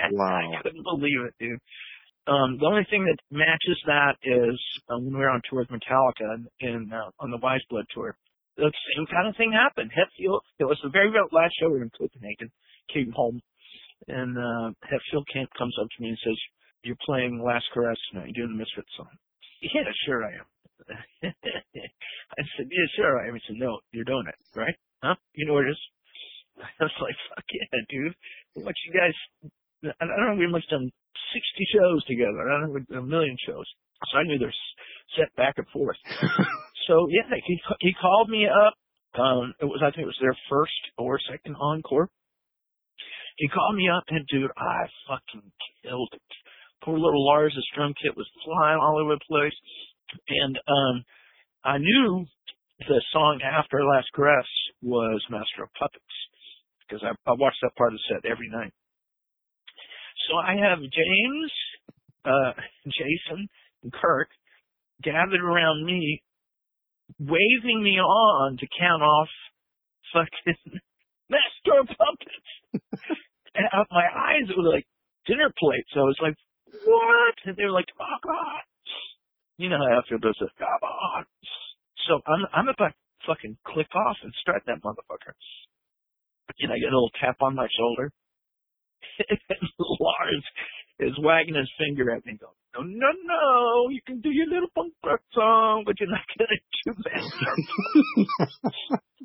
Wow. I couldn't believe it, dude. The only thing that matches that is when we were on tour with Metallica on the Wise Blood tour. The same kind of thing happened. Hetfield, it was the very last show we were in Copenhagen, came home, and Hetfield comes up to me and says, "You're playing Last Caress tonight. You're doing the Misfits song." "Yeah, sure I am." I said, "Yeah, sure I am." He said, "No, you're doing it, right? Huh? You know where it is?" I was like, "Fuck yeah, dude. What you guys, I don't know, we must have done 60 shows together. I don't know, a million shows." So I knew they're set back and forth. So yeah, he called me up. I think it was their first or second encore. He called me up and dude, I fucking killed it. Poor little Lars' drum kit was flying all over the place. And I knew the song after Last Caress was Master of Puppets, because I watched that part of the set every night. So I have James, Jason, and Kirk gathered around me, waving me on to count off fucking Master of Puppets. And out my eyes, it was like dinner plates. I was like, "What?" And they were like, "Oh, God." You know how Hetfield does it. "Come on." So I'm about to fucking click off and start that motherfucker. And I get a little tap on my shoulder. And Lars is wagging his finger at me, going, No, you can do your little punk rock song, but you're not going to do that."